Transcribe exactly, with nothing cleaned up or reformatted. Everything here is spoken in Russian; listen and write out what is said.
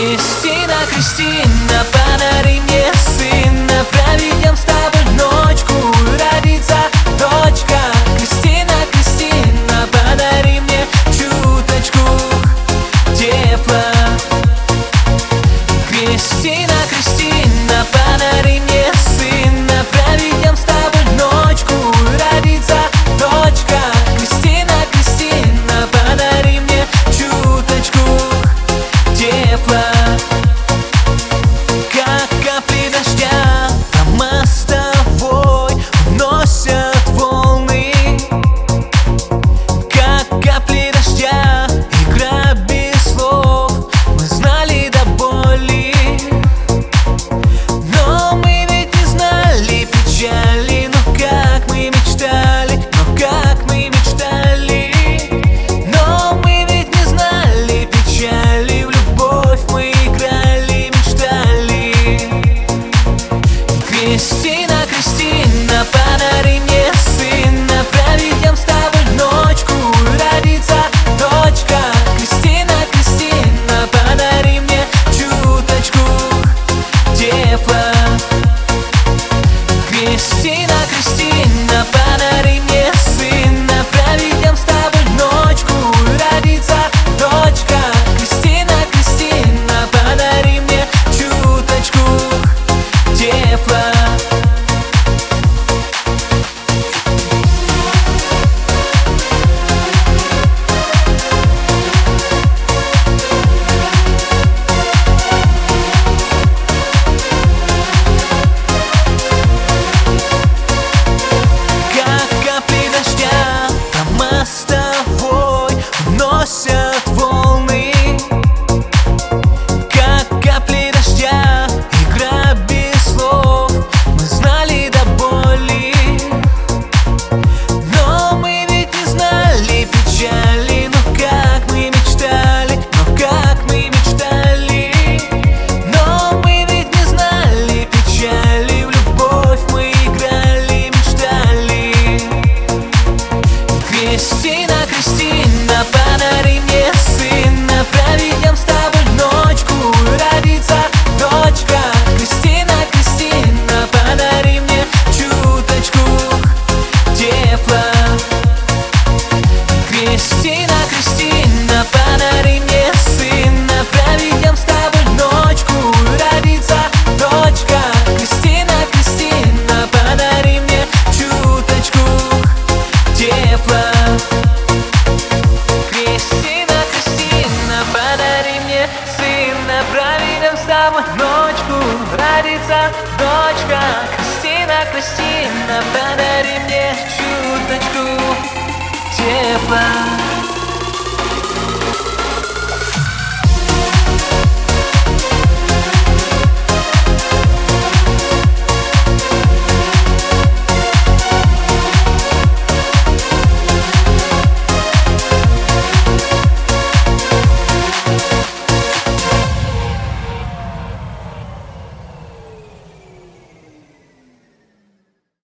Кристина, Кристина, подари мне сына, проведем с тобой ночку, родится дочка. Кристина, Кристина, подари мне чуточку тепла. Кристина, Кристина, подари мне сына, проведем с тобой ночку, родится дочка. Кристина, Кристина, подари мне чуточку тепла. Как капли дождя по мостовой уносят волны, как капли дождя, игра без слов, мы знали до боли. Но мы ведь не знали печали, но как мы мечтали, но как мы мечтали. Но мы ведь не знали печали, в любовь мы играли, мечтали. Кристина, Кристина, подари мне сына, проведем с тобой ночку, родится дочка. Кристина, Кристина, подари мне чуточку тепла. Кристина, Кристина, подари мне сына, проведем с тобой ночку, родится дочка. Кристина, Кристина, подари мне чуточку тепла. Уносят волны, как капли дождя, игра без слов, мы знали до боли. Но мы ведь не знали печали, но как мы мечтали, но как мы мечтали. Но мы ведь не знали печали, в любовь мы играли, мечтали. Кристина, Кристина, подари мне сына, проведем с тобой ночку, родится дочка. Кристина, Кристина, подари мне чуточку тепла. Кристина, Кристина, подари мне сына, проведем с тобой ночку, родится дочка. Кристина, Кристина, подари мне чуточку тепла. Кристина, Кристина, подари мне сына, проведем с тобой ночку, родится дочка. Кристина, Кристина, подари мне чуточку тепла.